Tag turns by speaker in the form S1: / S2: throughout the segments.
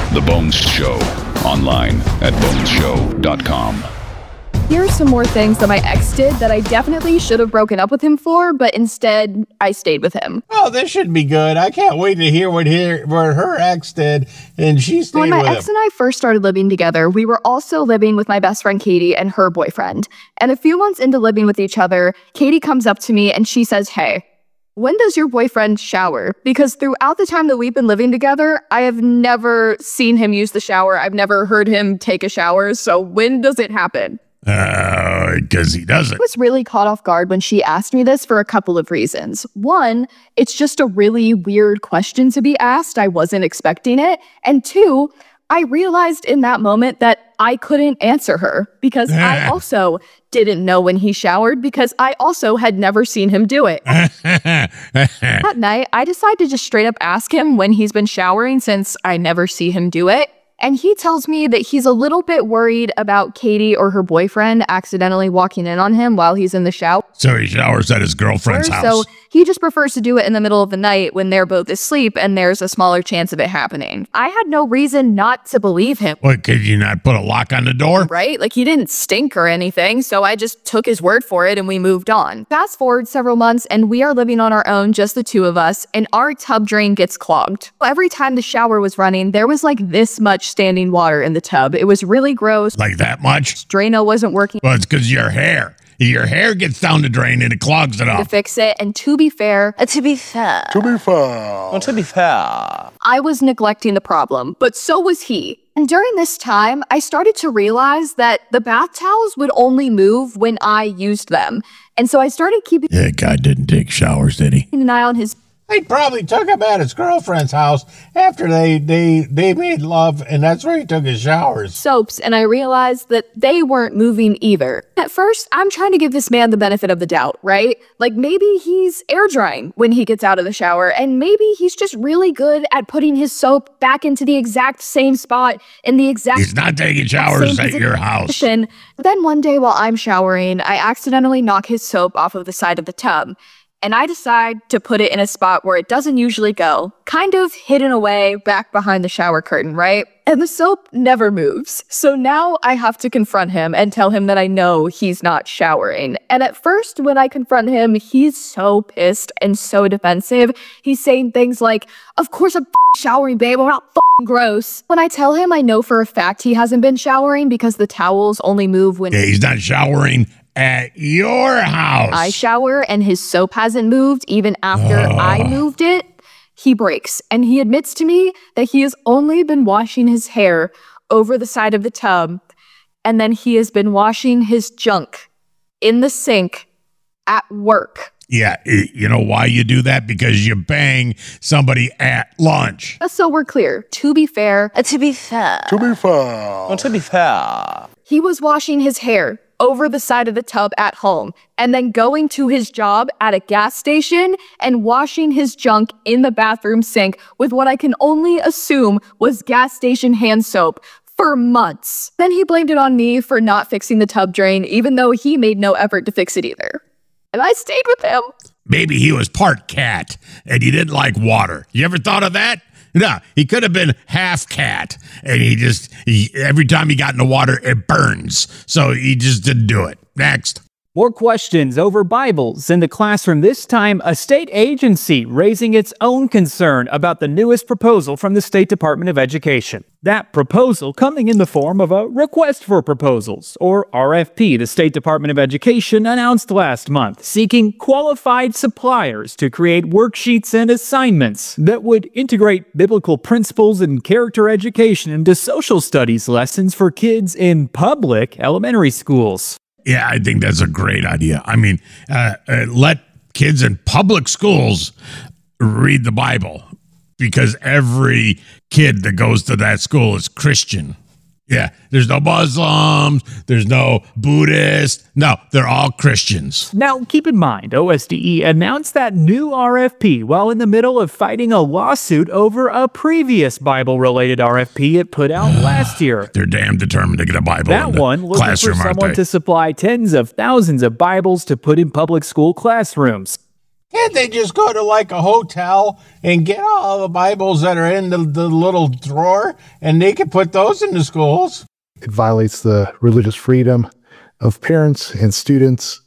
S1: The Bones Show, online at boneshow.com.
S2: Here are some more things that my ex did that I definitely should have broken up with him for, but instead I stayed with him.
S3: Oh, this should be good. I can't wait to hear what her ex did, and she stayed with him.
S2: When my ex and I first started living together, we were also living with my best friend Katie and her boyfriend. And a few months into living with each other, Katie comes up to me and she says, "Hey, when does your boyfriend shower?" Because throughout the time that we've been living together, I have never seen him use the shower. I've never heard him take a shower. So when does it happen?
S3: Because he doesn't.
S2: I was really caught off guard when she asked me this for a couple of reasons. One, it's just a really weird question to be asked. I wasn't expecting it. And two, I realized in that moment that I couldn't answer her because I also didn't know when he showered because I also had never seen him do it. That night, I decided to just straight up ask him when he's been showering since I never see him do it. And he tells me that he's a little bit worried about Katie or her boyfriend accidentally walking in on him while he's in the shower.
S3: So he showers at his girlfriend's house.
S2: So he just prefers to do it in the middle of the night when they're both asleep and there's a smaller chance of it happening. I had no reason not to believe him.
S3: What, could you not put a lock on the door?
S2: Right? Like, he didn't stink or anything, so I just took his word for it and we moved on. Fast forward several months and we are living on our own, just the two of us, and our tub drain gets clogged. Every time the shower was running, there was like this much standing water in the tub. It was really gross.
S3: Like that much?
S2: Drano wasn't working.
S3: Well, it's because your hair gets down the drain and it clogs it up.
S2: To fix it, and to be fair,
S4: I
S2: was neglecting the problem, but so was he. And during this time, I started to realize that the bath towels would only move when I used them. And so I started keeping
S3: That guy didn't take showers, did he?
S2: an eye on his
S3: They probably took him at his girlfriend's house after they made love, and that's where he took his showers.
S2: soaps, and I realized that they weren't moving either. At first, I'm trying to give this man the benefit of the doubt, right? Like, maybe he's air drying when he gets out of the shower, and maybe he's just really good at putting his soap back into the exact same spot in the exact
S3: He's not taking showers at your house.
S2: position. Then one day while I'm showering, I accidentally knock his soap off of the side of the tub. And I decide to put it in a spot where it doesn't usually go, kind of hidden away back behind the shower curtain, right? And the soap never moves. So now I have to confront him and tell him that I know he's not showering. And at first, when I confront him, he's so pissed and so defensive. He's saying things like, "Of course I'm showering, babe. I'm not gross." When I tell him I know for a fact he hasn't been showering because the towels only move when
S3: He's not showering at your house.
S2: I shower and his soap hasn't moved even after I moved it, he breaks. And he admits to me that he has only been washing his hair over the side of the tub, and then he has been washing his junk in the sink at work.
S3: Yeah, you know why you do that? Because you bang somebody at lunch.
S2: Just so we're clear, to be fair, he was washing his hair over the side of the tub at home, and then going to his job at a gas station and washing his junk in the bathroom sink with what I can only assume was gas station hand soap for months. Then he blamed it on me for not fixing the tub drain, even though he made no effort to fix it either. And I stayed with him.
S3: Maybe he was part cat and he didn't like water. You ever thought of that? No, he could have been half cat, and every time he got in the water, it burns. So he just didn't do it. Next.
S5: More questions over Bibles in the classroom, this time a state agency raising its own concern about the newest proposal from the State Department of Education. That proposal coming in the form of a Request for Proposals, or RFP, the State Department of Education announced last month, seeking qualified suppliers to create worksheets and assignments that would integrate biblical principles and character education into social studies lessons for kids in public elementary schools.
S3: Yeah, I think that's a great idea. I mean, let kids in public schools read the Bible, because every kid that goes to that school is Christian. Yeah, there's no Muslims, there's no Buddhists. No, they're all Christians.
S5: Now, keep in mind, OSDE announced that new RFP while in the middle of fighting a lawsuit over a previous Bible-related RFP it put out last year.
S3: They're damn determined to get a Bible
S5: That
S3: in the
S5: one looking for
S3: classroom, aren't
S5: someone
S3: they?
S5: to supply tens of thousands of Bibles to put in public school classrooms.
S3: Can't they just go to like a hotel and get all the Bibles that are in the little drawer and they can put those in the schools?
S4: It violates the religious freedom of parents and students.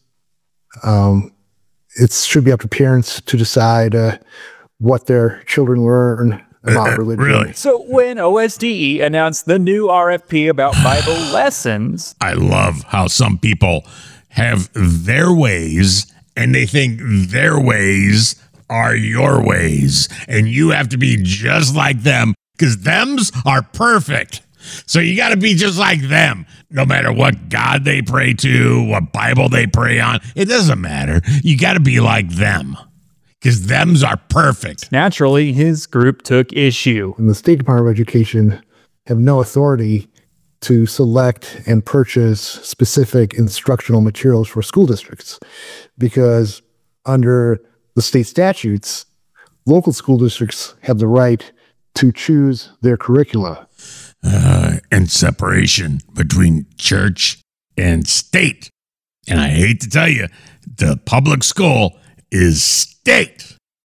S4: It should be up to parents to decide what their children learn about religion.
S3: Really?
S5: So when OSDE announced the new RFP about Bible lessons,
S3: I love how some people have their ways and they think their ways are your ways. And you have to be just like them because thems are perfect. So you got to be just like them, no matter what God they pray to, what Bible they pray on. It doesn't matter. You got to be like them because thems are perfect.
S5: naturally, his group took issue.
S4: And the State Department of Education have no authority to select and purchase specific instructional materials for school districts because under the state statutes, local school districts have the right to choose their curricula.
S3: And separation between church and state. And I hate to tell you, the public school is state.